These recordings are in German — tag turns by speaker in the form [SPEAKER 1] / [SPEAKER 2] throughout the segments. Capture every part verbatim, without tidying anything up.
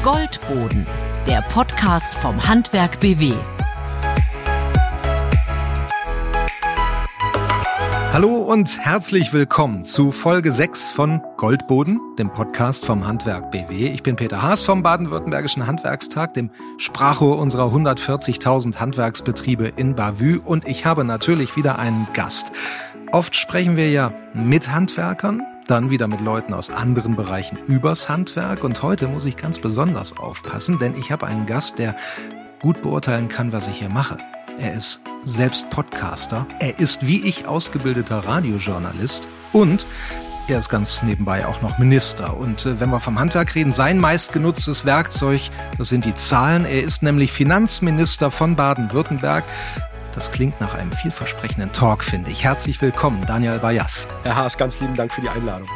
[SPEAKER 1] Goldboden, der Podcast vom Handwerk B W.
[SPEAKER 2] Hallo und herzlich willkommen zu Folge sechs von Goldboden, dem Podcast vom Handwerk B W. Ich bin Peter Haas vom Baden-Württembergischen Handwerkstag, dem Sprachrohr unserer hundertvierzigtausend Handwerksbetriebe in Bavü, und ich habe natürlich wieder einen Gast. Oft sprechen wir ja mit Handwerkern, dann wieder mit Leuten aus anderen Bereichen übers Handwerk, und heute muss ich ganz besonders aufpassen, denn ich habe einen Gast, der gut beurteilen kann, was ich hier mache. Er ist selbst Podcaster, er ist wie ich ausgebildeter Radiojournalist und er ist ganz nebenbei auch noch Minister. Und äh, wenn wir vom Handwerk reden, sein meistgenutztes Werkzeug, das sind die Zahlen. Er ist nämlich Finanzminister von Baden-Württemberg. Das klingt nach einem vielversprechenden Talk, finde ich. Herzlich willkommen, Daniel Bayas.
[SPEAKER 3] Herr Haas, ganz lieben Dank für die Einladung.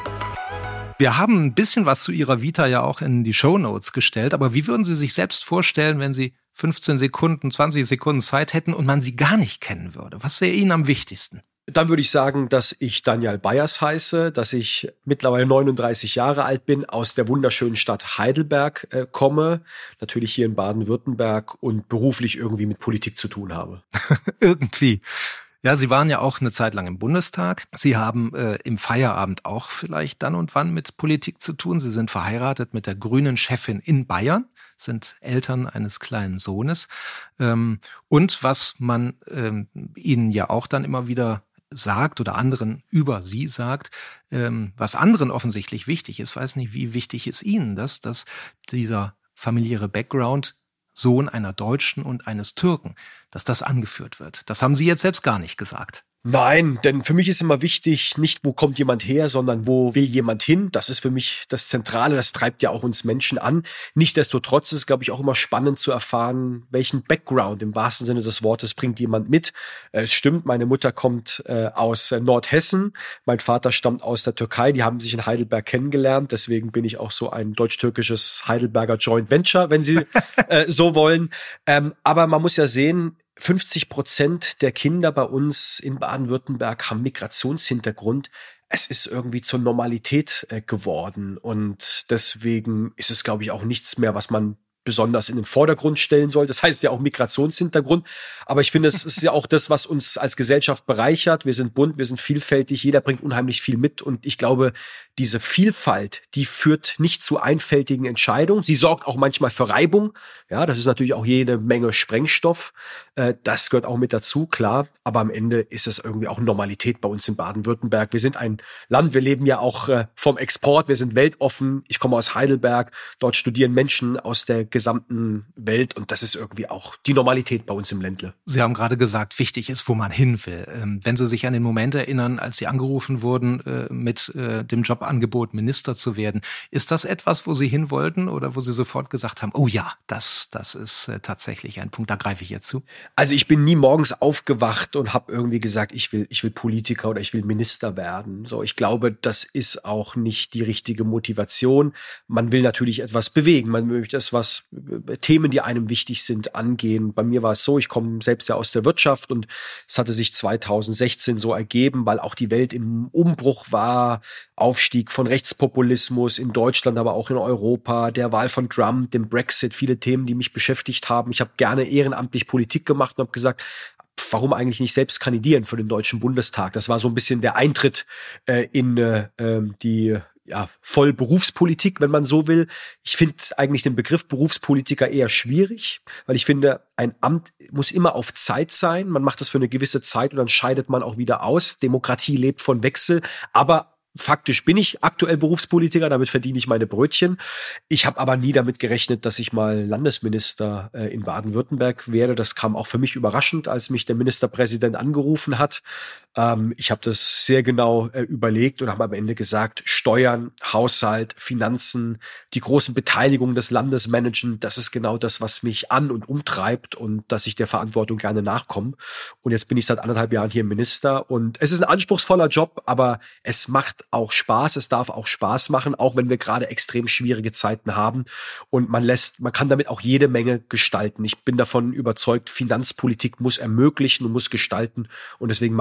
[SPEAKER 2] Wir haben ein bisschen was zu Ihrer Vita ja auch in die Shownotes gestellt, aber wie würden Sie sich selbst vorstellen, wenn Sie fünfzehn Sekunden, zwanzig Sekunden Zeit hätten und man Sie gar nicht kennen würde? Was wäre Ihnen am wichtigsten?
[SPEAKER 3] Dann würde ich sagen, dass ich Daniel Bayas heiße, dass ich mittlerweile neununddreißig Jahre alt bin, aus der wunderschönen Stadt Heidelberg äh, komme, natürlich hier in Baden-Württemberg und beruflich irgendwie mit Politik zu tun habe.
[SPEAKER 2] Irgendwie. Ja, Sie waren ja auch eine Zeit lang im Bundestag. Sie haben äh, im Feierabend auch vielleicht dann und wann mit Politik zu tun. Sie sind verheiratet mit der grünen Chefin in Bayern, sind Eltern eines kleinen Sohnes. Ähm, und was man ähm, Ihnen ja auch dann immer wieder sagt oder anderen über Sie sagt, ähm, was anderen offensichtlich wichtig ist, weiß nicht, wie wichtig ist Ihnen das, dass dieser familiäre Background, Sohn einer Deutschen und eines Türken, dass das angeführt wird. Das haben Sie jetzt selbst gar nicht gesagt.
[SPEAKER 3] Nein, denn für mich ist immer wichtig, nicht wo kommt jemand her, sondern wo will jemand hin. Das ist für mich das Zentrale, das treibt ja auch uns Menschen an. Nichtsdestotrotz ist es, glaube ich, auch immer spannend zu erfahren, welchen Background im wahrsten Sinne des Wortes bringt jemand mit. Es stimmt, meine Mutter kommt äh, aus äh, Nordhessen, mein Vater stammt aus der Türkei, die haben sich in Heidelberg kennengelernt, deswegen bin ich auch so ein deutsch-türkisches Heidelberger Joint Venture, wenn Sie äh, so wollen. Ähm, aber man muss ja sehen, fünfzig Prozent der Kinder bei uns in Baden-Württemberg haben Migrationshintergrund. Es ist irgendwie zur Normalität äh, geworden und deswegen ist es, glaube ich, auch nichts mehr, was man besonders in den Vordergrund stellen soll. Das heißt ja auch Migrationshintergrund. Aber ich finde, es ist ja auch das, was uns als Gesellschaft bereichert. Wir sind bunt, wir sind vielfältig, jeder bringt unheimlich viel mit. Und ich glaube, diese Vielfalt, die führt nicht zu einfältigen Entscheidungen. Sie sorgt auch manchmal für Reibung. Ja, das ist natürlich auch jede Menge Sprengstoff. Äh, das gehört auch mit dazu, klar. Aber am Ende ist es irgendwie auch Normalität bei uns in Baden-Württemberg. Wir sind ein Land, wir leben ja auch äh, vom Export, wir sind weltoffen. Ich komme aus Heidelberg, dort studieren Menschen aus der gesamten Welt und das ist irgendwie auch die Normalität bei uns im Ländle.
[SPEAKER 2] Sie haben gerade gesagt, wichtig ist, wo man hin will. Ähm, wenn Sie sich an den Moment erinnern, als Sie angerufen wurden, äh, mit äh, dem Jobangebot Minister zu werden, ist das etwas, wo Sie hin wollten oder wo Sie sofort gesagt haben, oh ja, das, das ist äh, tatsächlich ein Punkt, da greife ich jetzt zu?
[SPEAKER 3] Also ich bin nie morgens aufgewacht und habe irgendwie gesagt, ich will, ich will Politiker oder ich will Minister werden. So, ich glaube, das ist auch nicht die richtige Motivation. Man will natürlich etwas bewegen, man möchte etwas Themen, die einem wichtig sind, angehen. Bei mir war es so, ich komme selbst ja aus der Wirtschaft und es hatte sich zweitausendsechzehn so ergeben, weil auch die Welt im Umbruch war, Aufstieg von Rechtspopulismus in Deutschland, aber auch in Europa, der Wahl von Trump, dem Brexit, viele Themen, die mich beschäftigt haben. Ich habe gerne ehrenamtlich Politik gemacht und habe gesagt, warum eigentlich nicht selbst kandidieren für den Deutschen Bundestag? Das war so ein bisschen der Eintritt äh, in äh, die ja, voll Berufspolitik, wenn man so will. Ich finde eigentlich den Begriff Berufspolitiker eher schwierig, weil ich finde, ein Amt muss immer auf Zeit sein. Man macht das für eine gewisse Zeit und dann scheidet man auch wieder aus. Demokratie lebt von Wechsel, aber faktisch bin ich aktuell Berufspolitiker, damit verdiene ich meine Brötchen. Ich habe aber nie damit gerechnet, dass ich mal Landesminister äh, in Baden-Württemberg werde. Das kam auch für mich überraschend, als mich der Ministerpräsident angerufen hat. Ähm, ich habe das sehr genau äh, überlegt und habe am Ende gesagt, Steuern, Haushalt, Finanzen, die großen Beteiligungen des Landes managen, das ist genau das, was mich an- und umtreibt und dass ich der Verantwortung gerne nachkomme. Und jetzt bin ich seit anderthalb Jahren hier Minister und es ist ein anspruchsvoller Job, aber es macht auch Spaß, es darf auch Spaß machen, auch wenn wir gerade extrem schwierige Zeiten haben und man lässt, man kann damit auch jede Menge gestalten. Ich bin davon überzeugt, Finanzpolitik muss ermöglichen und muss gestalten und deswegen mache ich die Aufgabe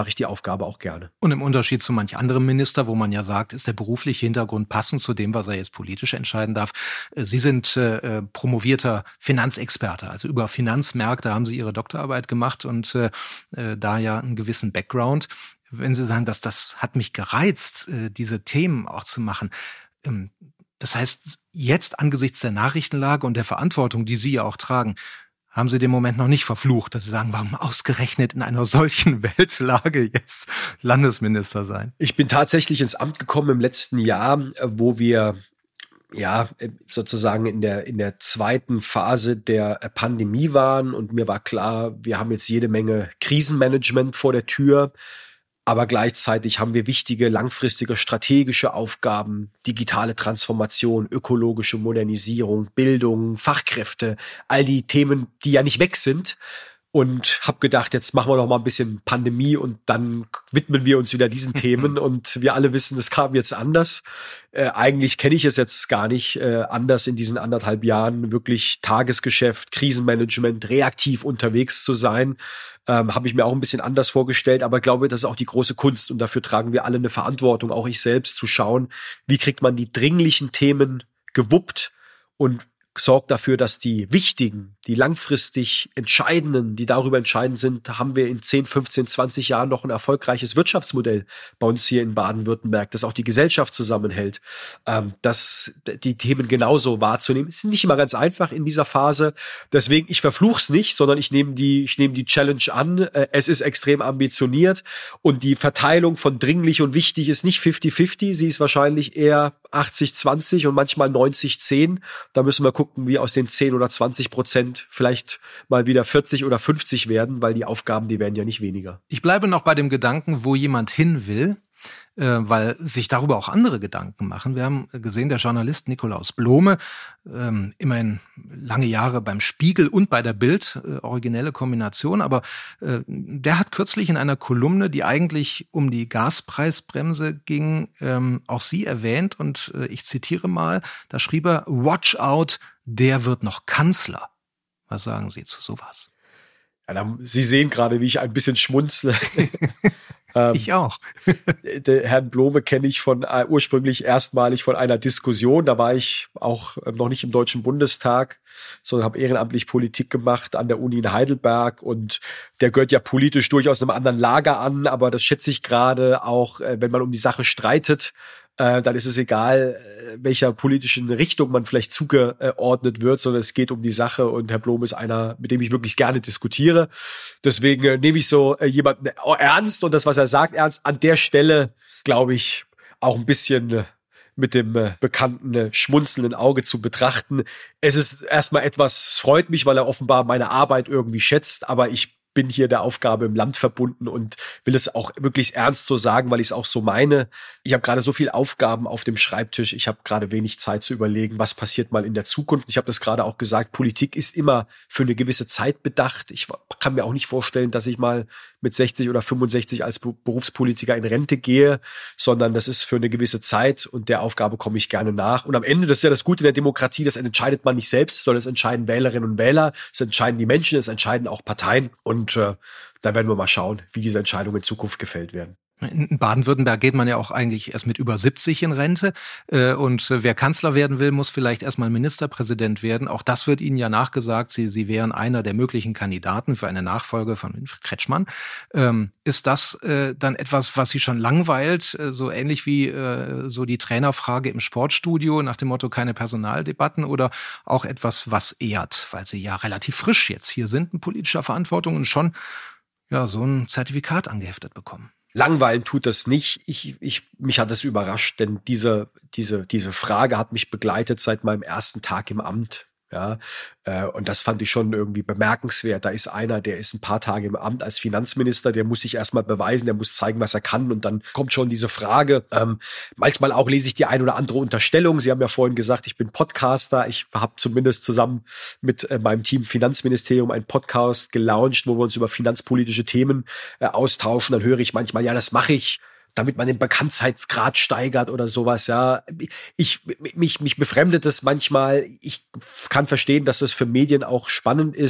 [SPEAKER 3] Aufgabe auch gerne.
[SPEAKER 2] Und im Unterschied zu manch anderem Minister, wo man ja sagt, ist der berufliche Hintergrund passend zu dem, was er jetzt politisch entscheiden darf. Sie sind äh, promovierter Finanzexperte, also über Finanzmärkte haben Sie Ihre Doktorarbeit gemacht und äh, da ja einen gewissen Background. Wenn Sie sagen, dass das hat mich gereizt, äh, diese Themen auch zu machen. Ähm, das heißt, jetzt angesichts der Nachrichtenlage und der Verantwortung, die Sie ja auch tragen, haben Sie den Moment noch nicht verflucht, dass Sie sagen, warum ausgerechnet in einer solchen Weltlage jetzt Landesminister sein?
[SPEAKER 3] Ich bin tatsächlich ins Amt gekommen im letzten Jahr, wo wir ja sozusagen in der in der zweiten Phase der Pandemie waren und mir war klar, wir haben jetzt jede Menge Krisenmanagement vor der Tür. Aber gleichzeitig haben wir wichtige, langfristige, strategische Aufgaben, digitale Transformation, ökologische Modernisierung, Bildung, Fachkräfte, all die Themen, die ja nicht weg sind. Und habe gedacht, jetzt machen wir noch mal ein bisschen Pandemie und dann widmen wir uns wieder diesen Themen. Und wir alle wissen, es kam jetzt anders. Äh, eigentlich kenne ich es jetzt gar nicht äh, anders in diesen anderthalb Jahren, wirklich Tagesgeschäft, Krisenmanagement, reaktiv unterwegs zu sein. Ähm, habe ich mir auch ein bisschen anders vorgestellt, aber glaube, das ist auch die große Kunst und dafür tragen wir alle eine Verantwortung, auch ich selbst, zu schauen, wie kriegt man die dringlichen Themen gewuppt und sorgt dafür, dass die wichtigen, die langfristig entscheidenden, die darüber entscheidend sind, haben wir in zehn, fünfzehn, zwanzig Jahren noch ein erfolgreiches Wirtschaftsmodell bei uns hier in Baden-Württemberg, das auch die Gesellschaft zusammenhält. Ähm, das, die Themen genauso wahrzunehmen, ist nicht immer ganz einfach in dieser Phase. Deswegen, ich verfluch's nicht, sondern ich nehme die, ich nehme die Challenge an. Äh, es ist extrem ambitioniert und die Verteilung von dringlich und wichtig ist nicht fifty fifty. Sie ist wahrscheinlich eher achtzig zwanzig und manchmal neunzig zehn. Da müssen wir gucken, wie aus den zehn oder zwanzig Prozent vielleicht mal wieder vierzig oder fünfzig werden, weil die Aufgaben, die werden ja nicht weniger.
[SPEAKER 2] Ich bleibe noch bei dem Gedanken, wo jemand hin will, äh, weil sich darüber auch andere Gedanken machen. Wir haben gesehen, der Journalist Nikolaus Blome, ähm, immerhin lange Jahre beim Spiegel und bei der Bild, äh, originelle Kombination, aber äh, der hat kürzlich in einer Kolumne, die eigentlich um die Gaspreisbremse ging, ähm, auch Sie erwähnt und äh, ich zitiere mal, da schrieb er, watch out, der wird noch Kanzler. Was sagen Sie zu sowas?
[SPEAKER 3] Ja, dann, Sie sehen gerade, wie ich ein bisschen schmunzle.
[SPEAKER 2] ähm, ich auch.
[SPEAKER 3] Den Herrn Blome kenne ich von uh, ursprünglich erstmalig von einer Diskussion. Da war ich auch äh, noch nicht im Deutschen Bundestag, sondern habe ehrenamtlich Politik gemacht an der Uni in Heidelberg. Und der gehört ja politisch durchaus einem anderen Lager an. Aber das schätze ich gerade auch, äh, wenn man um die Sache streitet, äh, dann ist es egal, welcher politischen Richtung man vielleicht zugeordnet wird, sondern es geht um die Sache und Herr Blome ist einer, mit dem ich wirklich gerne diskutiere. Deswegen äh, nehme ich so äh, jemanden ernst und das, was er sagt, ernst. An der Stelle, glaube ich, auch ein bisschen äh, mit dem äh, bekannten äh, schmunzelnden Auge zu betrachten. Es ist erstmal etwas, es freut mich, weil er offenbar meine Arbeit irgendwie schätzt, aber ich bin hier der Aufgabe im Land verbunden und will es auch wirklich ernst so sagen, weil ich es auch so meine. Ich habe gerade so viele Aufgaben auf dem Schreibtisch. Ich habe gerade wenig Zeit zu überlegen, was passiert mal in der Zukunft. Ich habe das gerade auch gesagt, Politik ist immer für eine gewisse Zeit bedacht. Ich kann mir auch nicht vorstellen, dass ich mal mit sechzig oder fünfundsechzig als Berufspolitiker in Rente gehe, sondern das ist für eine gewisse Zeit und der Aufgabe komme ich gerne nach. Und am Ende, das ist ja das Gute in der Demokratie, das entscheidet man nicht selbst, sondern es entscheiden Wählerinnen und Wähler, es entscheiden die Menschen, es entscheiden auch Parteien und Und äh, da werden wir mal schauen, wie diese Entscheidungen in Zukunft gefällt werden.
[SPEAKER 2] In Baden-Württemberg geht man ja auch eigentlich erst mit über siebzig in Rente. Und wer Kanzler werden will, muss vielleicht erstmal Ministerpräsident werden. Auch das wird Ihnen ja nachgesagt. Sie, Sie wären einer der möglichen Kandidaten für eine Nachfolge von Winfried Kretschmann. Ähm, ist das äh, dann etwas, was Sie schon langweilt? Äh, so ähnlich wie äh, so die Trainerfrage im Sportstudio nach dem Motto keine Personaldebatten oder auch etwas, was ehrt? Weil Sie ja relativ frisch jetzt hier sind in politischer Verantwortung und schon ja so ein Zertifikat angeheftet bekommen.
[SPEAKER 3] Langweilen tut das nicht. Ich, ich, mich hat es überrascht, denn diese, diese, diese Frage hat mich begleitet seit meinem ersten Tag im Amt. Ja, äh, und das fand ich schon irgendwie bemerkenswert. Da ist einer, der ist ein paar Tage im Amt als Finanzminister, der muss sich erstmal beweisen, der muss zeigen, was er kann. Und dann kommt schon diese Frage. Ähm, manchmal auch lese ich die ein oder andere Unterstellung. Sie haben ja vorhin gesagt, ich bin Podcaster. Ich habe zumindest zusammen mit äh, meinem Team Finanzministerium einen Podcast gelauncht, wo wir uns über finanzpolitische Themen äh, austauschen. Dann höre ich manchmal, ja, das mache ich, damit man den Bekanntheitsgrad steigert oder sowas, ja. Ich, mich, mich befremdet es manchmal. Ich kann verstehen, dass das für Medien auch spannend ist.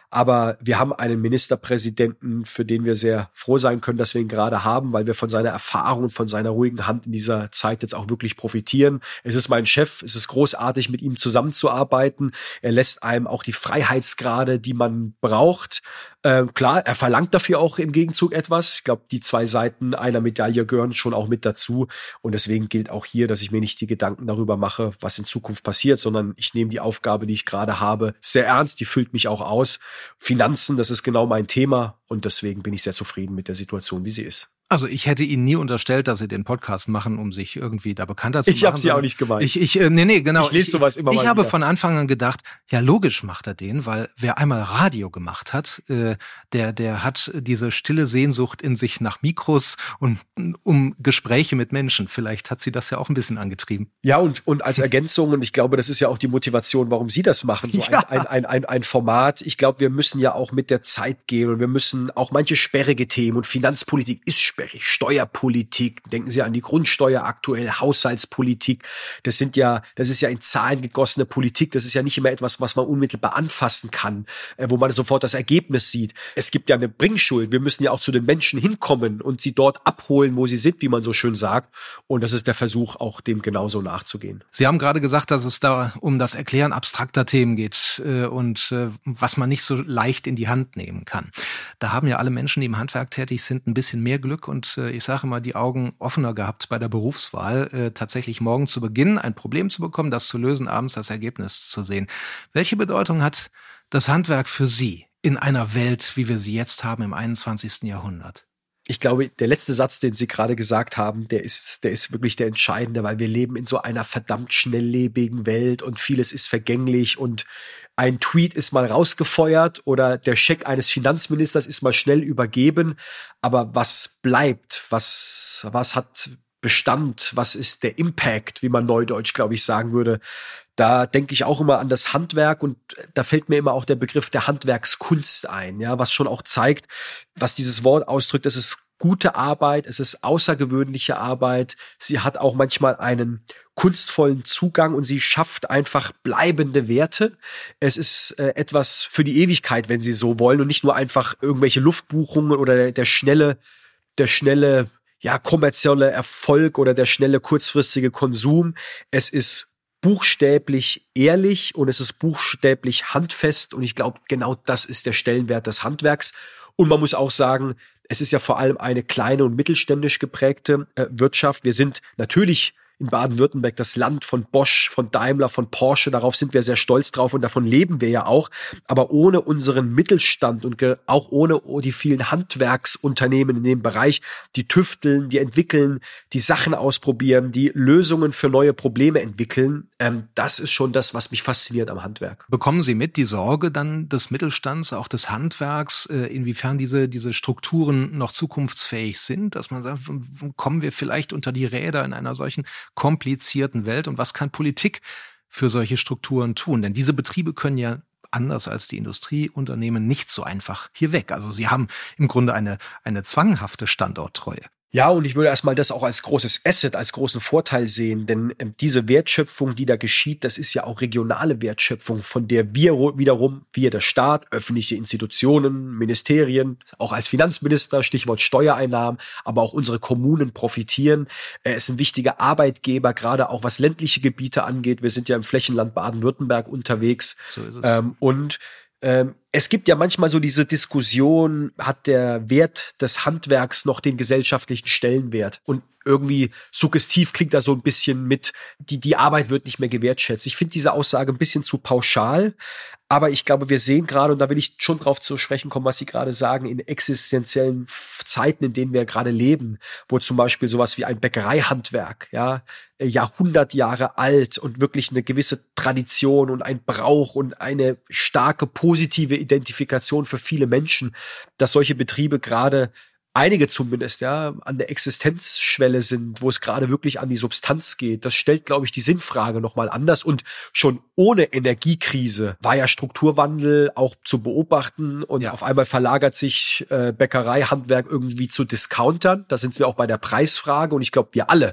[SPEAKER 3] Aber wir haben einen Ministerpräsidenten, für den wir sehr froh sein können, dass wir ihn gerade haben, weil wir von seiner Erfahrung und von seiner ruhigen Hand in dieser Zeit jetzt auch wirklich profitieren. Es ist mein Chef, es ist großartig, mit ihm zusammenzuarbeiten. Er lässt einem auch die Freiheitsgrade, die man braucht. Ähm, klar, er verlangt dafür auch im Gegenzug etwas. Ich glaube, die zwei Seiten einer Medaille gehören schon auch mit dazu. Und deswegen gilt auch hier, dass ich mir nicht die Gedanken darüber mache, was in Zukunft passiert, sondern ich nehme die Aufgabe, die ich gerade habe, sehr ernst. Die füllt mich auch aus. Finanzen, das ist genau mein Thema. Und deswegen bin ich sehr zufrieden mit der Situation, wie sie ist.
[SPEAKER 2] Also ich hätte Ihnen nie unterstellt, dass Sie den Podcast machen, um sich irgendwie da bekannter zu machen.
[SPEAKER 3] Ich habe Sie auch nicht gemeint.
[SPEAKER 2] Ich, ich, äh, nee, nee, genau.
[SPEAKER 3] Ich lese sowas immer
[SPEAKER 2] ich,
[SPEAKER 3] mal
[SPEAKER 2] Ich habe
[SPEAKER 3] wieder.
[SPEAKER 2] von Anfang an gedacht, ja logisch macht er den, weil wer einmal Radio gemacht hat, äh, der, der hat diese stille Sehnsucht in sich nach Mikros und um Gespräche mit Menschen. Vielleicht hat Sie das ja auch ein bisschen angetrieben.
[SPEAKER 3] Ja, und, und als Ergänzung, und ich glaube, das ist ja auch die Motivation, warum Sie das machen, so
[SPEAKER 2] Ja.
[SPEAKER 3] ein, ein, ein, ein, ein Format. Ich glaube, wir müssen ja auch mit der Zeit gehen und wir müssen auch manche sperrige Themen, und Finanzpolitik ist sperrig, Steuerpolitik, denken Sie an die Grundsteuer aktuell, Haushaltspolitik, das sind ja, das ist ja in Zahlen gegossene Politik, das ist ja nicht immer etwas, was man unmittelbar anfassen kann, äh, wo man sofort das Ergebnis sieht. Es gibt ja eine Bringschuld, wir müssen ja auch zu den Menschen hinkommen und sie dort abholen, wo sie sind, wie man so schön sagt, und das ist der Versuch, auch dem genauso nachzugehen.
[SPEAKER 2] Sie haben gerade gesagt, dass es da um das Erklären abstrakter Themen geht äh, und äh, was man nicht so leicht in die Hand nehmen kann. Da haben ja alle Menschen, die im Handwerk tätig sind, ein bisschen mehr Glück und äh, ich sage mal, die Augen offener gehabt bei der Berufswahl, äh, tatsächlich morgen zu Beginn ein Problem zu bekommen, das zu lösen, abends das Ergebnis zu sehen. Welche Bedeutung hat das Handwerk für Sie in einer Welt, wie wir sie jetzt haben im einundzwanzigsten Jahrhundert?
[SPEAKER 3] Ich glaube, der letzte Satz, den Sie gerade gesagt haben, der ist, der ist wirklich der entscheidende, weil wir leben in so einer verdammt schnelllebigen Welt und vieles ist vergänglich und ein Tweet ist mal rausgefeuert oder der Scheck eines Finanzministers ist mal schnell übergeben. Aber was bleibt? Was, was hat Bestand? Was ist der Impact, wie man neudeutsch, glaube ich, sagen würde? Da denke ich auch immer an das Handwerk und da fällt mir immer auch der Begriff der Handwerkskunst ein, ja, was schon auch zeigt, was dieses Wort ausdrückt. Es ist gute Arbeit, es ist außergewöhnliche Arbeit. Sie hat auch manchmal einen kunstvollen Zugang und sie schafft einfach bleibende Werte. Es ist äh, etwas für die Ewigkeit, wenn Sie so wollen, und nicht nur einfach irgendwelche Luftbuchungen oder der, der schnelle, der schnelle, ja, kommerzielle Erfolg oder der schnelle kurzfristige Konsum. Es ist buchstäblich ehrlich und es ist buchstäblich handfest und ich glaube, genau das ist der Stellenwert des Handwerks. Und man muss auch sagen, es ist ja vor allem eine kleine und mittelständisch geprägte äh, Wirtschaft. Wir sind natürlich in Baden-Württemberg das Land von Bosch, von Daimler, von Porsche. Darauf sind wir sehr stolz drauf und davon leben wir ja auch. Aber ohne unseren Mittelstand und ge- auch ohne die vielen Handwerksunternehmen in dem Bereich, die tüfteln, die entwickeln, die Sachen ausprobieren, die Lösungen für neue Probleme entwickeln, ähm, das ist schon das, was mich fasziniert am Handwerk.
[SPEAKER 2] Bekommen Sie mit die Sorge dann des Mittelstands, auch des Handwerks, äh, inwiefern diese, diese Strukturen noch zukunftsfähig sind, dass man sagt, kommen wir vielleicht unter die Räder in einer solchen komplizierten Welt und was kann Politik für solche Strukturen tun? Denn diese Betriebe können ja anders als die Industrieunternehmen nicht so einfach hier weg. Also sie haben im Grunde eine, eine zwanghafte Standorttreue.
[SPEAKER 3] Ja, und ich würde erstmal das auch als großes Asset, als großen Vorteil sehen, denn ähm, diese Wertschöpfung, die da geschieht, das ist ja auch regionale Wertschöpfung, von der wir wiederum, wir der Staat, öffentliche Institutionen, Ministerien, auch als Finanzminister, Stichwort Steuereinnahmen, aber auch unsere Kommunen profitieren. Äh, es sind wichtige Arbeitgeber, gerade auch was ländliche Gebiete angeht. Wir sind ja im Flächenland Baden-Württemberg unterwegs.
[SPEAKER 2] So ist es.
[SPEAKER 3] Ähm, und Ähm, es gibt ja manchmal so diese Diskussion, hat der Wert des Handwerks noch den gesellschaftlichen Stellenwert? Und irgendwie suggestiv klingt da so ein bisschen mit, die, die Arbeit wird nicht mehr gewertschätzt. Ich finde diese Aussage ein bisschen zu pauschal, aber ich glaube, wir sehen gerade, und da will ich schon drauf zu sprechen kommen, was Sie gerade sagen, in existenziellen Zeiten, in denen wir gerade leben, wo zum Beispiel sowas wie ein Bäckereihandwerk, ja, Jahrhundert Jahre alt und wirklich eine gewisse Tradition und ein Brauch und eine starke positive Identifikation für viele Menschen, dass solche Betriebe gerade einige zumindest, ja, an der Existenzschwelle sind, wo es gerade wirklich an die Substanz geht. Das stellt, glaube ich, die Sinnfrage nochmal anders. Und schon ohne Energiekrise war ja Strukturwandel auch zu beobachten. Und ja, auf einmal verlagert sich äh, Bäckereihandwerk irgendwie zu Discountern. Da sind wir auch bei der Preisfrage. Und ich glaube, wir alle,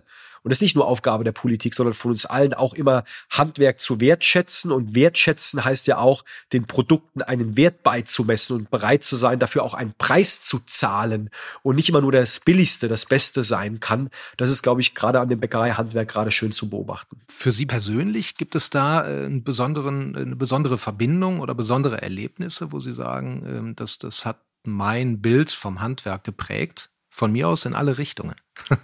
[SPEAKER 3] und das ist nicht nur Aufgabe der Politik, sondern von uns allen auch immer Handwerk zu wertschätzen. Und wertschätzen heißt ja auch, den Produkten einen Wert beizumessen und bereit zu sein, dafür auch einen Preis zu zahlen und nicht immer nur das Billigste, das Beste sein kann. Das ist, glaube ich, gerade an dem Bäckereihandwerk gerade schön zu beobachten.
[SPEAKER 2] Für Sie persönlich gibt es da einen besonderen, eine besondere Verbindung oder besondere Erlebnisse, wo Sie sagen, das, das hat mein Bild vom Handwerk geprägt? Von mir aus in alle Richtungen.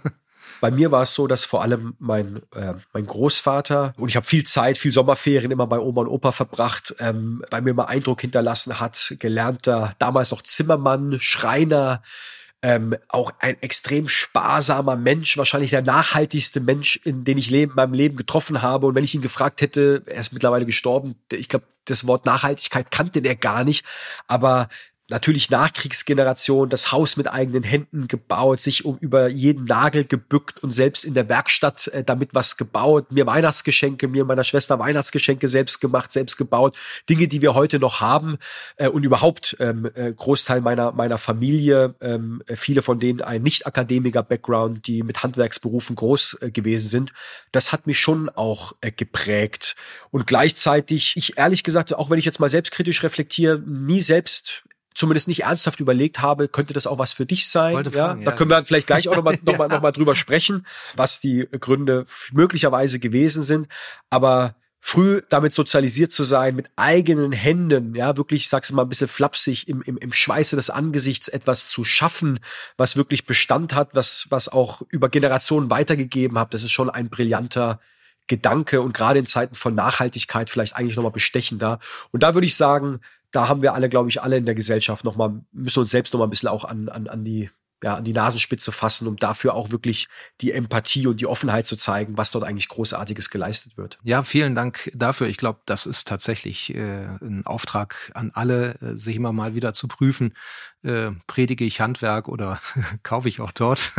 [SPEAKER 3] Bei mir war es so, dass vor allem mein, äh, mein Großvater, und ich habe viel Zeit, viel Sommerferien immer bei Oma und Opa verbracht, ähm, bei mir mal Eindruck hinterlassen hat, gelernter, damals noch Zimmermann, Schreiner, ähm, auch ein extrem sparsamer Mensch, wahrscheinlich der nachhaltigste Mensch, in den ich leben, in meinem Leben getroffen habe. Und wenn ich ihn gefragt hätte, er ist mittlerweile gestorben, ich glaube, das Wort Nachhaltigkeit kannte der gar nicht, aber natürlich Nachkriegsgeneration, das Haus mit eigenen Händen gebaut, sich um über jeden Nagel gebückt und selbst in der Werkstatt äh, damit was gebaut, mir Weihnachtsgeschenke, mir und meiner Schwester Weihnachtsgeschenke selbst gemacht, selbst gebaut, Dinge, die wir heute noch haben äh, und überhaupt ähm, äh, Großteil meiner meiner Familie, ähm, viele von denen ein Nicht-Akademiker-Background, die mit Handwerksberufen groß äh, gewesen sind, das hat mich schon auch äh, geprägt und gleichzeitig, ich ehrlich gesagt, auch wenn ich jetzt mal selbstkritisch reflektiere, nie selbst zumindest nicht ernsthaft überlegt habe, könnte das auch was für dich sein? Ja, fragen, ja, da können wir vielleicht gleich auch nochmal noch mal, noch mal drüber sprechen, was die Gründe möglicherweise gewesen sind. Aber früh damit sozialisiert zu sein, mit eigenen Händen, ja, wirklich, sag's mal ein bisschen flapsig, im, im, im Schweiße des Angesichts etwas zu schaffen, was wirklich Bestand hat, was, was auch über Generationen weitergegeben hat, das ist schon ein brillanter Gedanke und gerade in Zeiten von Nachhaltigkeit vielleicht eigentlich nochmal bestechender. Und da würde ich sagen, da haben wir alle, glaube ich, alle in der Gesellschaft nochmal, müssen uns selbst nochmal ein bisschen auch an, an, an die, ja, an die Nasenspitze fassen, um dafür auch wirklich die Empathie und die Offenheit zu zeigen, was dort eigentlich Großartiges geleistet wird.
[SPEAKER 2] Ja, vielen Dank dafür. Ich glaube, das ist tatsächlich äh, ein Auftrag an alle, äh, sich immer mal wieder zu prüfen, äh, predige ich Handwerk oder kaufe ich auch dort.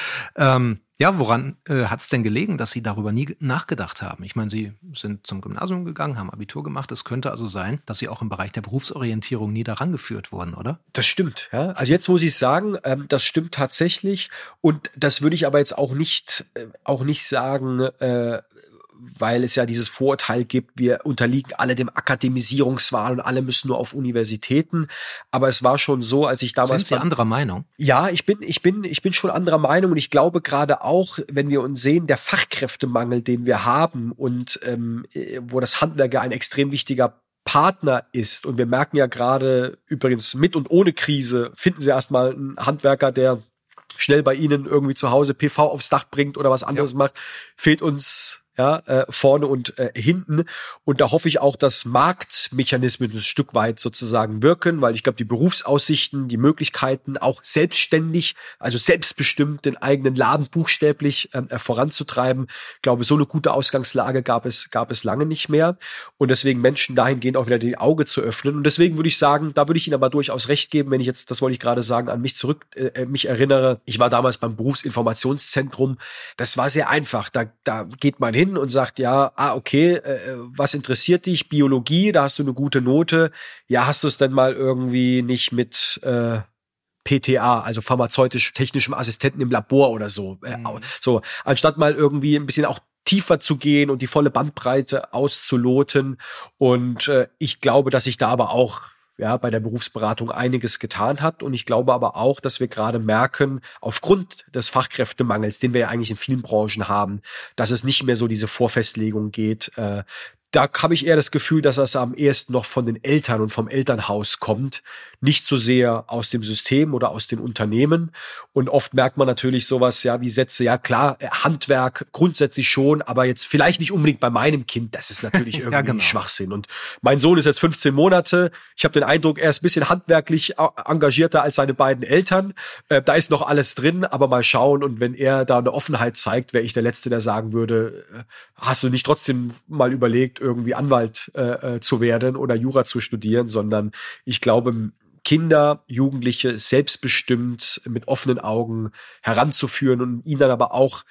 [SPEAKER 2] ähm, Ja, woran äh, hat es denn gelegen, dass Sie darüber nie nachgedacht haben? Ich meine, Sie sind zum Gymnasium gegangen, haben Abitur gemacht. Es könnte also sein, dass Sie auch im Bereich der Berufsorientierung nie daran geführt wurden, oder?
[SPEAKER 3] Das stimmt, ja. Also jetzt muss ich sagen, ähm, das stimmt tatsächlich. Und das würde ich aber jetzt auch nicht, äh, auch nicht sagen, äh, weil es ja dieses Vorurteil gibt, wir unterliegen alle dem Akademisierungswahn und alle müssen nur auf Universitäten. Aber es war schon so, als ich damals...
[SPEAKER 2] Sind Sie anderer Meinung?
[SPEAKER 3] Ja, ich bin, ich bin, ich bin schon anderer Meinung und ich glaube gerade auch, wenn wir uns sehen, der Fachkräftemangel, den wir haben und ähm, wo das Handwerk ja ein extrem wichtiger Partner ist. Und wir merken ja gerade übrigens mit und ohne Krise, finden Sie erstmal einen Handwerker, der schnell bei Ihnen irgendwie zu Hause P V aufs Dach bringt oder was anderes ja. macht, fehlt uns ja äh, vorne und äh, hinten. Und da hoffe ich auch, dass Marktmechanismen ein Stück weit sozusagen wirken, weil ich glaube, die Berufsaussichten, die Möglichkeiten, auch selbstständig, also selbstbestimmt den eigenen Laden buchstäblich äh, voranzutreiben, glaube, so eine gute Ausgangslage gab es gab es lange nicht mehr. Und deswegen Menschen dahingehend auch wieder die Augen zu öffnen. Und deswegen würde ich sagen, da würde ich Ihnen aber durchaus recht geben, wenn ich jetzt, das wollte ich gerade sagen, an mich zurück äh, mich erinnere. Ich war damals beim Berufsinformationszentrum. Das war sehr einfach. Da, da geht man hin und sagt, ja, ah, okay, äh, was interessiert dich? Biologie, da hast du eine gute Note. Ja, hast du es denn mal irgendwie nicht mit äh, P T A, also pharmazeutisch-technischem Assistenten im Labor oder so. Äh, mhm. So, anstatt mal irgendwie ein bisschen auch tiefer zu gehen und die volle Bandbreite auszuloten. Und äh, ich glaube, dass ich da aber auch ja, bei der Berufsberatung einiges getan hat. Und ich glaube aber auch, dass wir gerade merken, aufgrund des Fachkräftemangels, den wir ja eigentlich in vielen Branchen haben, dass es nicht mehr so diese Vorfestlegung geht. Äh, da habe ich eher das Gefühl, dass das am ehesten noch von den Eltern und vom Elternhaus kommt, nicht so sehr aus dem System oder aus den Unternehmen. Und oft merkt man natürlich sowas, ja, wie Sätze, ja klar, Handwerk grundsätzlich schon, aber jetzt vielleicht nicht unbedingt bei meinem Kind. Das ist natürlich irgendwie ja, genau. Schwachsinn. Und mein Sohn ist jetzt fünfzehn Monate. Ich habe den Eindruck, er ist ein bisschen handwerklich engagierter als seine beiden Eltern. Äh, da ist noch alles drin, aber mal schauen. Und wenn er da eine Offenheit zeigt, wäre ich der Letzte, der sagen würde, hast du nicht trotzdem mal überlegt, irgendwie Anwalt äh, zu werden oder Jura zu studieren, sondern ich glaube, Kinder, Jugendliche selbstbestimmt mit offenen Augen heranzuführen und ihnen dann aber auch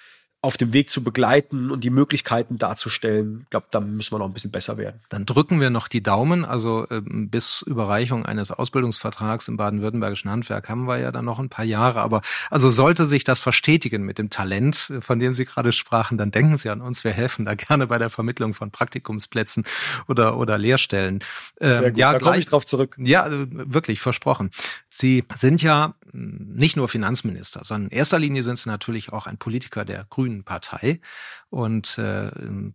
[SPEAKER 3] auf dem Weg zu begleiten und die Möglichkeiten darzustellen. Ich glaube, da müssen wir noch ein bisschen besser werden.
[SPEAKER 2] Dann drücken wir noch die Daumen. Also äh, bis Überreichung eines Ausbildungsvertrags im baden-württembergischen Handwerk haben wir ja dann noch ein paar Jahre. Aber also sollte sich das verstetigen mit dem Talent, von dem Sie gerade sprachen, dann denken Sie an uns. Wir helfen da gerne bei der Vermittlung von Praktikumsplätzen oder oder Lehrstellen.
[SPEAKER 3] Sehr gut.
[SPEAKER 2] Ja,
[SPEAKER 3] da komme ich drauf zurück.
[SPEAKER 2] Ja, wirklich, versprochen. Sie sind ja nicht nur Finanzminister, sondern in erster Linie sind Sie natürlich auch ein Politiker der Grünen Partei und äh,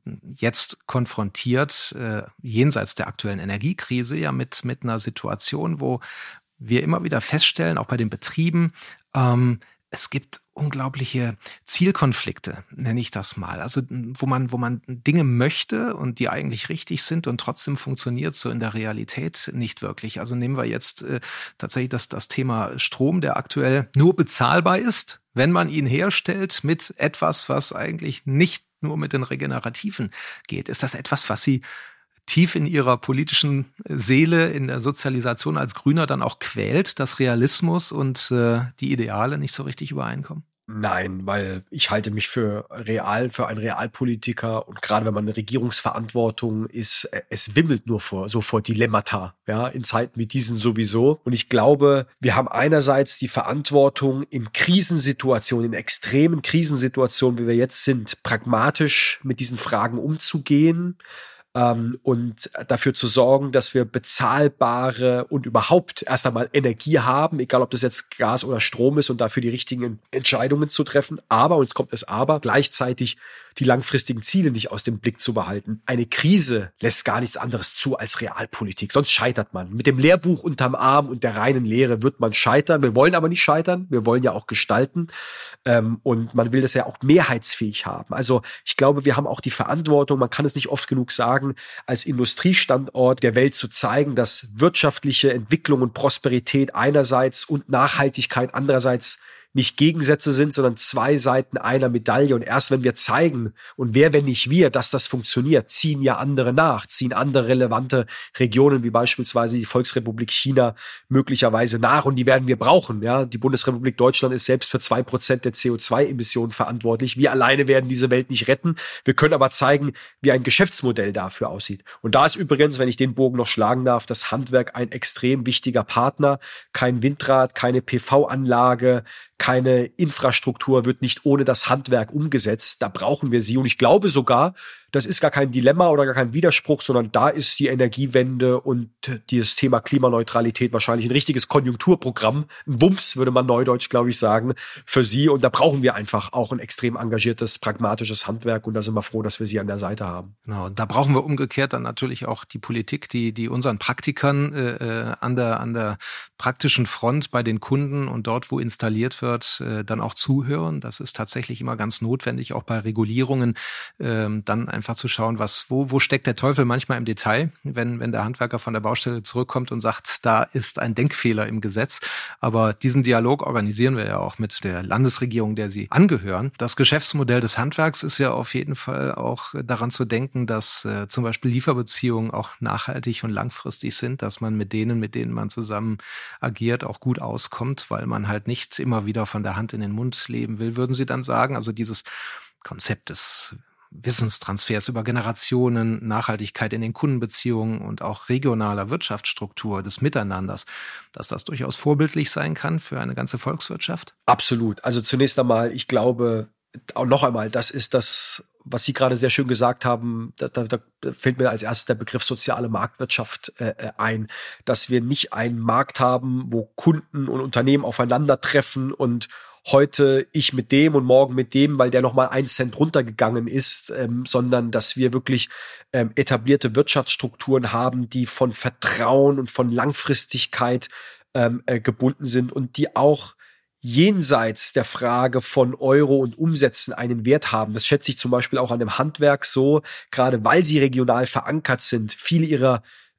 [SPEAKER 2] jetzt konfrontiert äh, jenseits der aktuellen Energiekrise ja mit mit einer Situation, wo wir immer wieder feststellen, auch bei den Betrieben, ähm, es gibt unglaubliche Zielkonflikte, nenne ich das mal. Also wo man wo man Dinge möchte und die eigentlich richtig sind und trotzdem funktioniert so in der Realität nicht wirklich. Also nehmen wir jetzt äh, tatsächlich das das Thema Strom, der aktuell nur bezahlbar ist, wenn man ihn herstellt mit etwas, was eigentlich nicht nur mit den Regenerativen geht. Ist das etwas, was Sie tief in Ihrer politischen Seele, in der Sozialisation als Grüner dann auch quält, dass Realismus und äh, die Ideale nicht so richtig übereinkommen?
[SPEAKER 3] Nein, weil ich halte mich für real, für einen Realpolitiker und gerade wenn man eine Regierungsverantwortung ist, es wimmelt nur vor, so vor Dilemmata, ja, in Zeiten wie diesen sowieso. Und ich glaube, wir haben einerseits die Verantwortung in Krisensituationen, in extremen Krisensituationen, wie wir jetzt sind, pragmatisch mit diesen Fragen umzugehen. Ähm, und dafür zu sorgen, dass wir bezahlbare und überhaupt erst einmal Energie haben, egal ob das jetzt Gas oder Strom ist und dafür die richtigen Entscheidungen zu treffen. Aber, und jetzt kommt das Aber, gleichzeitig die langfristigen Ziele nicht aus dem Blick zu behalten. Eine Krise lässt gar nichts anderes zu als Realpolitik, sonst scheitert man. Mit dem Lehrbuch unterm Arm und der reinen Lehre wird man scheitern. Wir wollen aber nicht scheitern, wir wollen ja auch gestalten ähm, und man will das ja auch mehrheitsfähig haben. Also ich glaube, wir haben auch die Verantwortung, man kann es nicht oft genug sagen, als Industriestandort der Welt zu zeigen, dass wirtschaftliche Entwicklung und Prosperität einerseits und Nachhaltigkeit andererseits nicht Gegensätze sind, sondern zwei Seiten einer Medaille. Und erst wenn wir zeigen, und wer, wenn nicht wir, dass das funktioniert, ziehen ja andere nach, ziehen andere relevante Regionen, wie beispielsweise die Volksrepublik China, möglicherweise nach. Und die werden wir brauchen. Ja, die Bundesrepublik Deutschland ist selbst für zwei Prozent der C O zwei Emissionen verantwortlich. Wir alleine werden diese Welt nicht retten. Wir können aber zeigen, wie ein Geschäftsmodell dafür aussieht. Und da ist übrigens, wenn ich den Bogen noch schlagen darf, das Handwerk ein extrem wichtiger Partner. Kein Windrad, keine P V-Anlage, keine Infrastruktur wird nicht ohne das Handwerk umgesetzt. Da brauchen wir sie. Und ich glaube sogar, das ist gar kein Dilemma oder gar kein Widerspruch, sondern da ist die Energiewende und das Thema Klimaneutralität wahrscheinlich ein richtiges Konjunkturprogramm. Ein Wumms, würde man neudeutsch, glaube ich, sagen, für sie. Und da brauchen wir einfach auch ein extrem engagiertes, pragmatisches Handwerk. Und da sind wir froh, dass wir sie an der Seite haben.
[SPEAKER 2] Genau. Und da brauchen wir umgekehrt dann natürlich auch die Politik, die, die unseren Praktikern äh, an der, an der praktischen Front bei den Kunden und dort, wo installiert wird, äh, dann auch zuhören. Das ist tatsächlich immer ganz notwendig, auch bei Regulierungen, äh, dann einfach zu schauen, was, wo, wo steckt der Teufel manchmal im Detail, wenn, wenn der Handwerker von der Baustelle zurückkommt und sagt, da ist ein Denkfehler im Gesetz. Aber diesen Dialog organisieren wir ja auch mit der Landesregierung, der Sie angehören. Das Geschäftsmodell des Handwerks ist ja auf jeden Fall auch daran zu denken, dass äh, zum Beispiel Lieferbeziehungen auch nachhaltig und langfristig sind, dass man mit denen, mit denen man zusammen agiert, auch gut auskommt, weil man halt nicht immer wieder von der Hand in den Mund leben will. Würden Sie dann sagen, also dieses Konzept des Wissenstransfers über Generationen, Nachhaltigkeit in den Kundenbeziehungen und auch regionaler Wirtschaftsstruktur des Miteinanders, dass das durchaus vorbildlich sein kann für eine ganze Volkswirtschaft?
[SPEAKER 3] Absolut. Also zunächst einmal, ich glaube, auch noch einmal, das ist das, was Sie gerade sehr schön gesagt haben, da, da, da fällt mir als erstes der Begriff soziale Marktwirtschaft äh, ein, dass wir nicht einen Markt haben, wo Kunden und Unternehmen aufeinandertreffen und heute ich mit dem und morgen mit dem, weil der nochmal ein Cent runtergegangen ist, ähm, sondern dass wir wirklich ähm, etablierte Wirtschaftsstrukturen haben, die von Vertrauen und von Langfristigkeit ähm, äh, gebunden sind und die auch jenseits der Frage von Euro und Umsätzen einen Wert haben. Das schätze ich zum Beispiel auch an dem Handwerk so, gerade weil sie regional verankert sind. Viele ihrer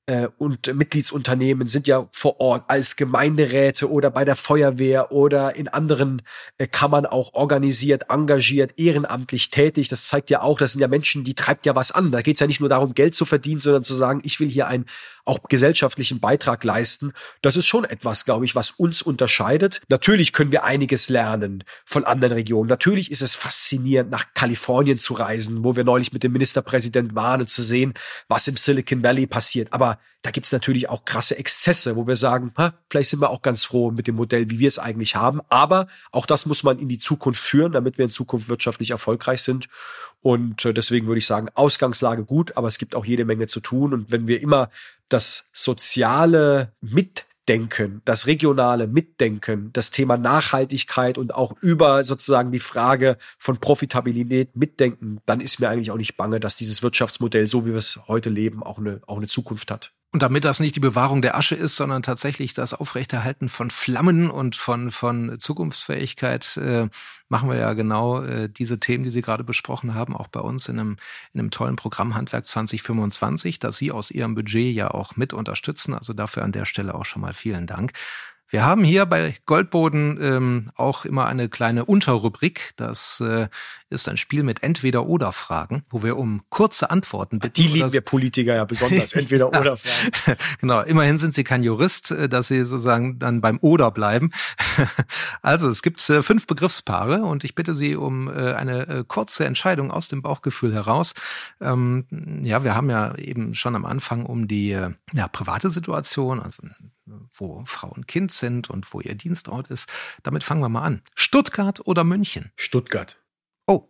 [SPEAKER 3] äh, und Mitgliedsunternehmen sind ja vor Ort als Gemeinderäte oder bei der Feuerwehr oder in anderen äh, Kammern auch organisiert, engagiert, ehrenamtlich tätig. Das zeigt ja auch, das sind ja Menschen, die treibt ja was an. Da geht es ja nicht nur darum, Geld zu verdienen, sondern zu sagen, ich will hier einen auch gesellschaftlichen Beitrag leisten. Das ist schon etwas, glaube ich, was uns unterscheidet. Natürlich können wir einiges lernen von anderen Regionen. Natürlich ist es faszinierend, nach Kalifornien zu reisen, wo wir neulich mit dem Ministerpräsident waren und zu sehen, was im Silicon Valley passiert. Aber da gibt es natürlich auch krasse Exzesse, wo wir sagen, ha, vielleicht sind wir auch ganz froh mit dem Modell, wie wir es eigentlich haben. Aber auch das muss man in die Zukunft führen, damit wir in Zukunft wirtschaftlich erfolgreich sind. Und deswegen würde ich sagen, Ausgangslage gut, aber es gibt auch jede Menge zu tun. Und wenn wir immer das soziale Mitdenken, das regionale Mitdenken, das Thema Nachhaltigkeit und auch über sozusagen die Frage von Profitabilität mitdenken, dann ist mir eigentlich auch nicht bange, dass dieses Wirtschaftsmodell, so wie wir es heute leben, auch eine, auch eine Zukunft hat.
[SPEAKER 2] Und damit das nicht die Bewahrung der Asche ist, sondern tatsächlich das Aufrechterhalten von Flammen und von von Zukunftsfähigkeit, äh, machen wir ja genau äh, diese Themen, die Sie gerade besprochen haben, auch bei uns in einem in einem tollen Programm Handwerk zwanzig fünfundzwanzig, das Sie aus Ihrem Budget ja auch mit unterstützen. Also dafür an der Stelle auch schon mal vielen Dank. Wir haben hier bei Goldboden ähm, auch immer eine kleine Unterrubrik. Das äh, ist ein Spiel mit Entweder-Oder-Fragen, wo wir um kurze Antworten bitten.
[SPEAKER 3] Die lieben wir Politiker ja besonders, Entweder-Oder-Fragen.
[SPEAKER 2] Genau, immerhin sind Sie kein Jurist, dass Sie sozusagen dann beim Oder bleiben. Also es gibt äh, fünf Begriffspaare und ich bitte Sie um äh, eine äh, kurze Entscheidung aus dem Bauchgefühl heraus. Ähm, ja, wir haben ja eben schon am Anfang um die äh, ja, private Situation, also wo Frau und Kind sind und wo ihr Dienstort ist. Damit fangen wir mal an. Stuttgart oder München?
[SPEAKER 3] Stuttgart.
[SPEAKER 2] Oh,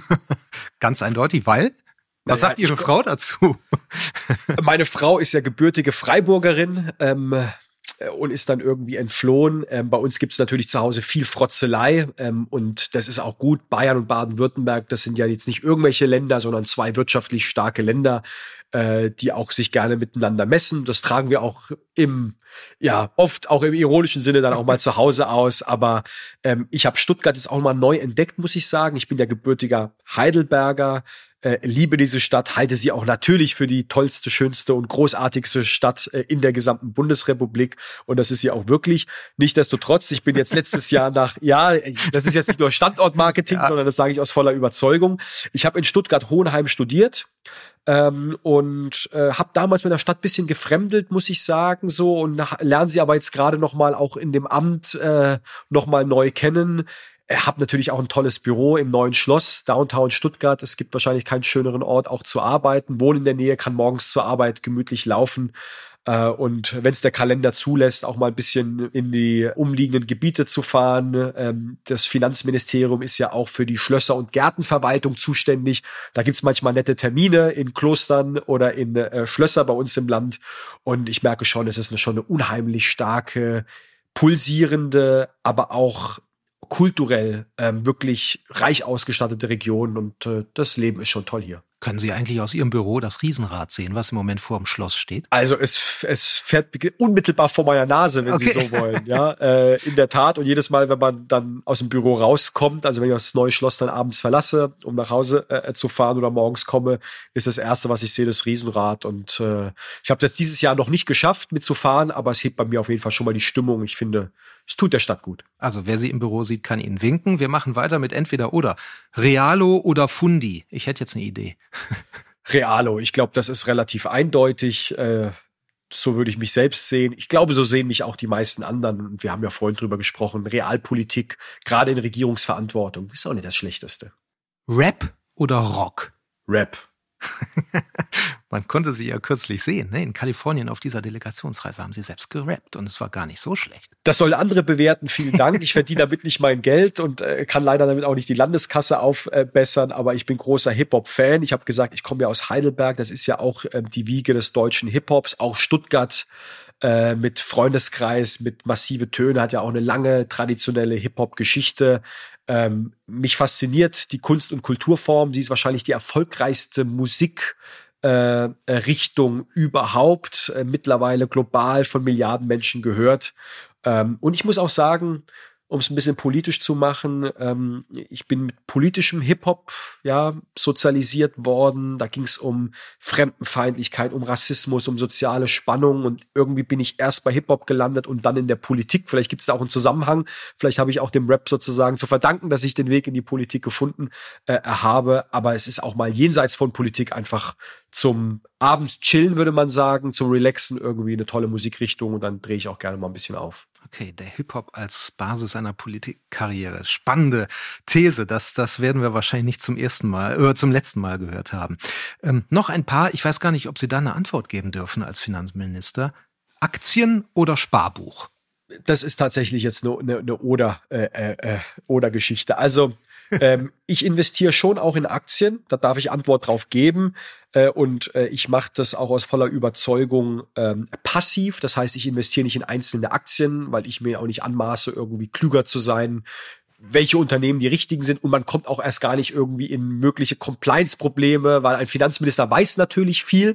[SPEAKER 2] ganz eindeutig, weil? Was
[SPEAKER 3] naja,
[SPEAKER 2] sagt Ihre
[SPEAKER 3] ich,
[SPEAKER 2] Frau dazu?
[SPEAKER 3] Meine Frau ist ja gebürtige Freiburgerin ähm, und ist dann irgendwie entflohen. Ähm, bei uns gibt es natürlich zu Hause viel Frotzelei ähm, und das ist auch gut. Bayern und Baden-Württemberg, das sind ja jetzt nicht irgendwelche Länder, sondern zwei wirtschaftlich starke Länder, äh, die auch sich gerne miteinander messen. Das tragen wir auch im, ja, oft auch im ironischen Sinne dann auch mal zu Hause aus. Aber ähm, ich habe Stuttgart jetzt auch mal neu entdeckt, muss ich sagen. Ich bin ja gebürtiger Heidelberger. Äh, liebe diese Stadt, halte sie auch natürlich für die tollste, schönste und großartigste Stadt äh, in der gesamten Bundesrepublik. Und das ist sie auch wirklich. Nichtsdestotrotz, ich bin jetzt letztes Jahr nach, ja, das ist jetzt nicht nur Standortmarketing, ja, sondern das sage ich aus voller Überzeugung. Ich habe in Stuttgart-Hohenheim studiert. Ähm, und äh, habe damals mit der Stadt bisschen gefremdelt, muss ich sagen, so, und nach, lernen sie aber jetzt gerade noch mal auch in dem Amt äh, noch mal neu kennen. Ich habe natürlich auch ein tolles Büro im Neuen Schloss, Downtown Stuttgart. Es gibt wahrscheinlich keinen schöneren Ort auch zu arbeiten. Wohne in der Nähe, kann morgens zur Arbeit gemütlich laufen. Äh, und wenn es der Kalender zulässt, auch mal ein bisschen in die umliegenden Gebiete zu fahren. Ähm, das Finanzministerium ist ja auch für die Schlösser- und Gärtenverwaltung zuständig. Da gibt's manchmal nette Termine in Klostern oder in äh, Schlösser bei uns im Land. Und ich merke schon, es ist eine, schon eine unheimlich starke, pulsierende, aber auch kulturell ähm, wirklich reich ausgestattete Region und äh, das Leben ist schon toll hier.
[SPEAKER 2] Können Sie eigentlich aus Ihrem Büro das Riesenrad sehen, was im Moment vor dem Schloss steht?
[SPEAKER 3] Also es es fährt unmittelbar vor meiner Nase, wenn okay. Sie so wollen. Ja, äh, in der Tat. Und jedes Mal, wenn man dann aus dem Büro rauskommt, also wenn ich das neue Schloss dann abends verlasse, um nach Hause äh, zu fahren oder morgens komme, ist das Erste, was ich sehe, das Riesenrad. Und äh, ich habe es jetzt dieses Jahr noch nicht geschafft, mitzufahren, aber es hebt bei mir auf jeden Fall schon mal die Stimmung. Ich finde, es tut der Stadt gut.
[SPEAKER 2] Also wer Sie im Büro sieht, kann Ihnen winken. Wir machen weiter mit entweder oder. Realo oder Fundi? Ich hätte jetzt eine Idee.
[SPEAKER 3] Realo, ich glaube, das ist relativ eindeutig. Äh, so würde ich mich selbst sehen. Ich glaube, so sehen mich auch die meisten anderen. Und wir haben ja vorhin drüber gesprochen. Realpolitik, gerade in Regierungsverantwortung, ist auch nicht das Schlechteste.
[SPEAKER 2] Rap oder Rock?
[SPEAKER 3] Rap.
[SPEAKER 2] Man konnte sie ja kürzlich sehen, ne? In Kalifornien auf dieser Delegationsreise haben sie selbst gerappt und es war gar nicht so schlecht.
[SPEAKER 3] Das sollen andere bewerten, vielen Dank. Ich verdiene damit nicht mein Geld und äh, kann leider damit auch nicht die Landeskasse aufbessern, äh, aber ich bin großer Hip-Hop-Fan. Ich habe gesagt, ich komme ja aus Heidelberg, das ist ja auch äh, die Wiege des deutschen Hip-Hops, auch Stuttgart äh, mit Freundeskreis, mit massive Töne, hat ja auch eine lange traditionelle Hip-Hop-Geschichte. Ähm, mich fasziniert die Kunst- und Kulturform. Sie ist wahrscheinlich die erfolgreichste Musik Äh, Richtung überhaupt, äh, mittlerweile global von Milliarden Menschen gehört. Ähm, und ich muss auch sagen, um es ein bisschen politisch zu machen. Ähm, ich bin mit politischem Hip-Hop ja sozialisiert worden. Da ging es um Fremdenfeindlichkeit, um Rassismus, um soziale Spannung und irgendwie bin ich erst bei Hip-Hop gelandet und dann in der Politik. Vielleicht gibt es da auch einen Zusammenhang. Vielleicht habe ich auch dem Rap sozusagen zu verdanken, dass ich den Weg in die Politik gefunden äh, habe. Aber es ist auch mal jenseits von Politik einfach zum Abends chillen, würde man sagen, zum Relaxen irgendwie eine tolle Musikrichtung und dann drehe ich auch gerne mal ein bisschen auf.
[SPEAKER 2] Okay, der Hip-Hop als Basis einer Politikkarriere. Spannende These. Das, das werden wir wahrscheinlich nicht zum ersten Mal, oder zum letzten Mal gehört haben. Ähm, noch ein paar, ich weiß gar nicht, ob Sie da eine Antwort geben dürfen als Finanzminister. Aktien oder Sparbuch?
[SPEAKER 3] Das ist tatsächlich jetzt eine, eine, eine Oder, äh, äh, Oder-Geschichte. Also, ähm, ich investiere schon auch in Aktien, da darf ich Antwort drauf geben äh, und äh, ich mache das auch aus voller Überzeugung ähm, passiv, das heißt, ich investiere nicht in einzelne Aktien, weil ich mir auch nicht anmaße, irgendwie klüger zu sein, welche Unternehmen die richtigen sind und man kommt auch erst gar nicht irgendwie in mögliche Compliance-Probleme, weil ein Finanzminister weiß natürlich viel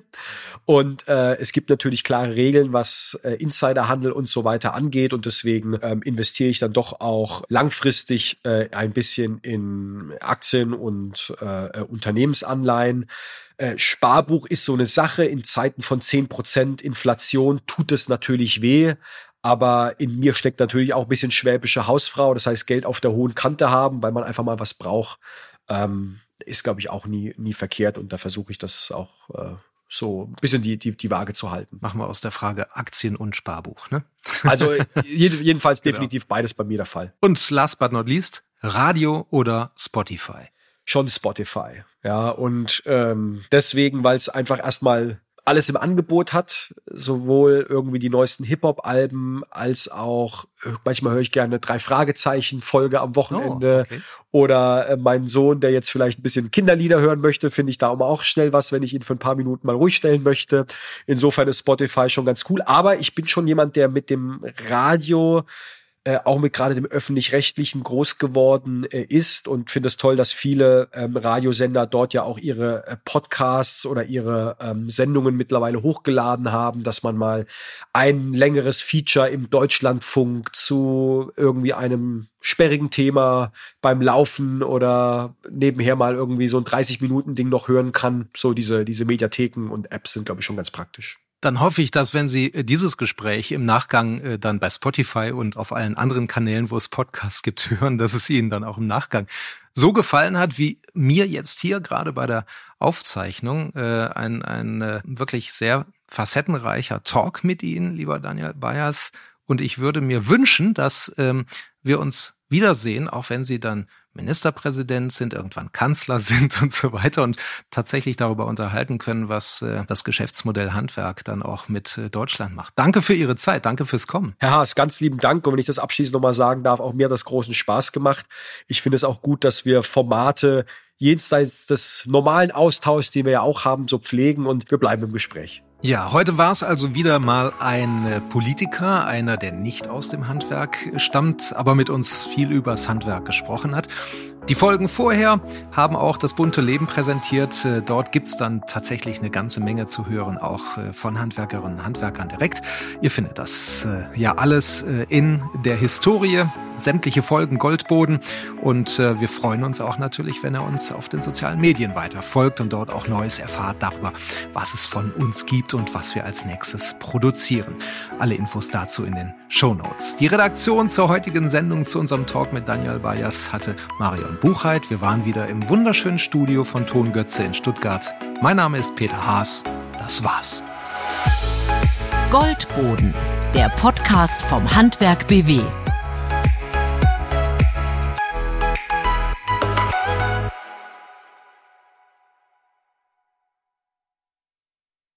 [SPEAKER 3] und äh, es gibt natürlich klare Regeln, was äh, Insiderhandel und so weiter angeht und deswegen ähm, investiere ich dann doch auch langfristig äh, ein bisschen in Aktien und äh, Unternehmensanleihen. Äh, Sparbuch ist so eine Sache, in Zeiten von zehn Prozent Inflation tut es natürlich weh. Aber in mir steckt natürlich auch ein bisschen schwäbische Hausfrau. Das heißt, Geld auf der hohen Kante haben, weil man einfach mal was braucht, ähm, ist, glaube ich, auch nie, nie verkehrt. Und da versuche ich das auch äh, so ein bisschen die, die, die Waage zu halten.
[SPEAKER 2] Machen wir aus der Frage Aktien und Sparbuch, ne?
[SPEAKER 3] Also jed- jedenfalls
[SPEAKER 2] Genau.
[SPEAKER 3] definitiv beides bei mir der Fall.
[SPEAKER 2] Und last but not least, Radio oder Spotify?
[SPEAKER 3] Schon Spotify, ja. Und ähm, deswegen, weil es einfach erstmal alles im Angebot hat, sowohl irgendwie die neuesten Hip-Hop-Alben als auch, manchmal höre ich gerne drei Fragezeichen-Folge am Wochenende
[SPEAKER 2] oh, okay.
[SPEAKER 3] oder äh, meinen Sohn, der jetzt vielleicht ein bisschen Kinderlieder hören möchte, finde ich da auch schnell was, wenn ich ihn für ein paar Minuten mal ruhig stellen möchte. Insofern ist Spotify schon ganz cool, aber ich bin schon jemand, der mit dem Radio Äh, auch mit gerade dem Öffentlich-Rechtlichen groß geworden äh, ist und finde es toll, dass viele ähm, Radiosender dort ja auch ihre äh, Podcasts oder ihre ähm, Sendungen mittlerweile hochgeladen haben, dass man mal ein längeres Feature im Deutschlandfunk zu irgendwie einem sperrigen Thema beim Laufen oder nebenher mal irgendwie so ein dreißig-Minuten-Ding noch hören kann. So diese, diese Mediatheken und Apps sind, glaube ich, schon ganz praktisch.
[SPEAKER 2] Dann hoffe ich, dass wenn Sie dieses Gespräch im Nachgang äh, dann bei Spotify und auf allen anderen Kanälen, wo es Podcasts gibt, hören, dass es Ihnen dann auch im Nachgang so gefallen hat, wie mir jetzt hier gerade bei der Aufzeichnung. Äh, ein ein äh, wirklich sehr facettenreicher Talk mit Ihnen, lieber Daniel Bayers. Und ich würde mir wünschen, dass ähm, wir uns wiedersehen, auch wenn Sie dann Ministerpräsident sind, irgendwann Kanzler sind und so weiter und tatsächlich darüber unterhalten können, was äh, das Geschäftsmodell Handwerk dann auch mit äh, Deutschland macht. Danke für Ihre Zeit, danke fürs Kommen.
[SPEAKER 3] Herr Haas, ganz lieben Dank und wenn ich das abschließend nochmal sagen darf, auch mir hat das großen Spaß gemacht. Ich finde es auch gut, dass wir Formate jenseits des normalen Austauschs, den wir ja auch haben, so pflegen und wir bleiben im Gespräch.
[SPEAKER 2] Ja, heute war es also wieder mal ein Politiker, einer, der nicht aus dem Handwerk stammt, aber mit uns viel übers Handwerk gesprochen hat. Die Folgen vorher haben auch das bunte Leben präsentiert. Dort gibt's dann tatsächlich eine ganze Menge zu hören, auch von Handwerkerinnen und Handwerkern direkt. Ihr findet das ja alles in der Historie, sämtliche Folgen Goldboden. Und wir freuen uns auch natürlich, wenn ihr uns auf den sozialen Medien weiter folgt und dort auch Neues erfahrt darüber, was es von uns gibt und was wir als nächstes produzieren. Alle Infos dazu in den Shownotes. Die Redaktion zur heutigen Sendung, zu unserem Talk mit Daniel Bayers, hatte Marion Buchheit. Wir waren wieder im wunderschönen Studio von Ton Götze in Stuttgart. Mein Name ist Peter Haas. Das war's.
[SPEAKER 1] Goldboden, der Podcast vom Handwerk B W.